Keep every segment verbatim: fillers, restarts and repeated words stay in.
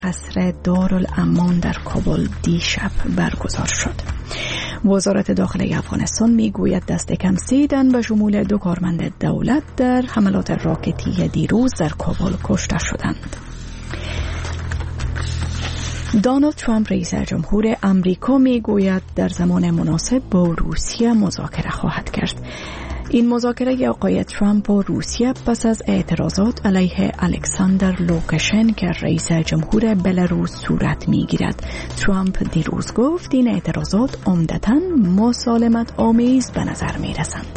قصر دارالامان در کابل دیشب برگزار شد. وزارت داخلی افغانستان میگوید دست کم سی تن به شمول دو کارمند دولت در حملات راکتی دیروز در کابل کشته شدند. دونالد ترامپ رئیس جمهور آمریکا میگوید در زمان مناسب با روسیه مذاکره خواهد کرد. این مذاکره آقای ترامپ و روسیه پس از اعتراضات علیه الکساندر لوکاشنکو رئیس جمهور بلاروس صورت میگیرد. ترامپ دیروز گفت این اعتراضات عمدتاً مسالمت آمیز به نظر می رسند.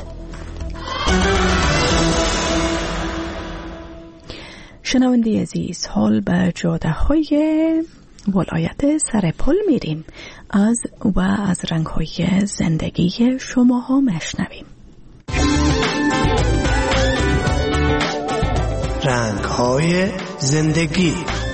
شنونده عزیز، حال به جاده های ولایت سرپل میریم از و از رنگ های زندگی شما ها مشنویم. رنگ های زندگی.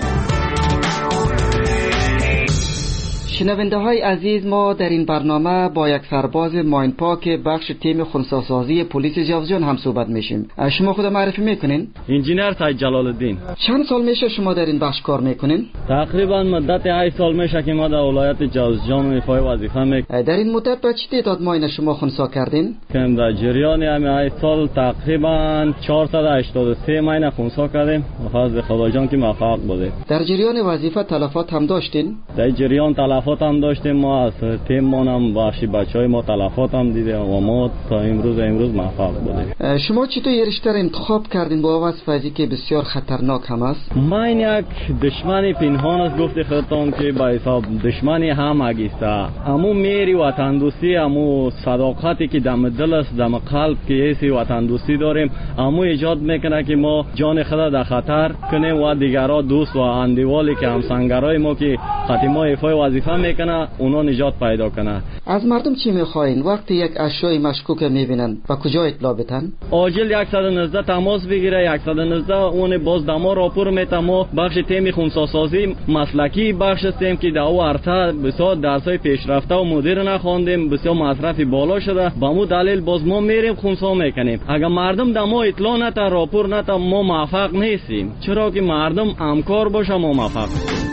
شنونده های عزیز، ما در این برنامه با یک سرباز ماین پاک بخش تیم خنثی‌سازی پلیس جوزجان هم صحبت میشیم. شما خود معرفی میکنین؟ انجینیر سید جلال الدین. چند سال میشه شما در این بخش کار میکنین؟ تقریبا مدت هشت سال میشه که ما در ولایت جوزجان ایفای وظیفه میکنیم. در این مدت به چه تعداد ماین شما خنثی کردین؟ که در جریان همین هشت سال تقریبا چهارصد و هشتاد و سه ماین خنثی کردیم. فضل خدا جان که موفق بوده. در جریان وظیفه تلفات هم داشتین؟ در جریان تلفات هم داشتیم. ما از تیم مانم بخشی بچهای ما تلفات هم دیده و ما تا امروز امروز موفق بودیم. شما چطور یه رشته انتخاب کردین با وصف ازی که بسیار خطرناک هم است؟ من یک دشمنی پنهان است گفته خودتان که با حساب دشمنی هم اگیسته. امو میری وطن دوستی، امو صداقتی که دم دل است، دم قلب که ایسی وطن دوستی داریم، امو ایجاد میکنه که ما جان خود در خطر کنیم و دیگرها دوست و اندیوالی که همسنگرای ما که خاتمه ایفای وظیفه میکنه اونا نجات پیدا کنه. از مردم چی میخواین وقتی یک اشیاء مشکوک میبینن و کجا اطلاع بدن؟ عاجل صد و نوزده تماس بگیره. صد و نوزده اون باز دما راپور میته. ما بخش تیم خنثی‌سازی مسلکی بخش هستیم که در او عرصه بسیار درسای پیشرفته و مدیر نخواندیم، بسیار مصرف بالا شده. با مو دلیل باز ما میریم خنثی میکنیم. اگر مردم دما اطلاع نته راپور نته ما موفق نیستیم، چرا که مردم همکار باشه ما موفق.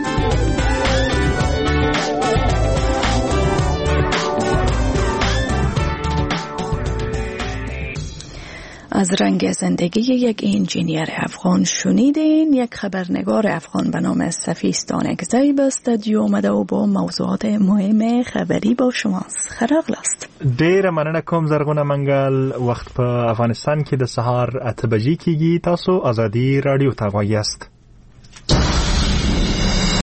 از رنگ زندگی یک انجینیر افغان شنیدین. یک خبرنگار افغان به نام سفیستان اگزی به استودیو اومده و با موضوعات مهم خبری با شماست. خراغلاست. ډیر مننه کوم زرغونه منګل. وخت په افغانستان کې د سهار اته بجې کېږي. تاسو ازادي رادیو ته وایاست.